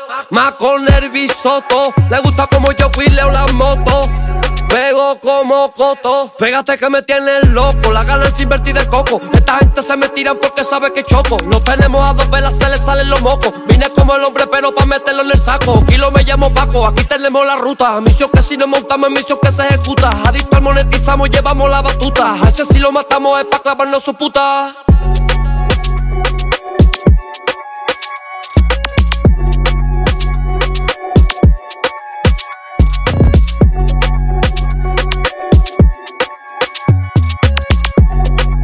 Más con nervisoto. Le gusta como yo leo las motos. Pego como coto. Pégate que me tienes loco. La ganancia invertida de coco. Esta gente se me tiran porque sabe que choco. Lo tenemos a 2 velas, se le salen los mocos. Vine como el hombre pero pa' meterlo en el saco. Kilo me llamo Paco, aquí tenemos la ruta. Misión que si no montamos, misión que se ejecuta. Adicto al monetizamos, llevamos la batuta. A ese si lo matamos es pa' clavarnos su puta.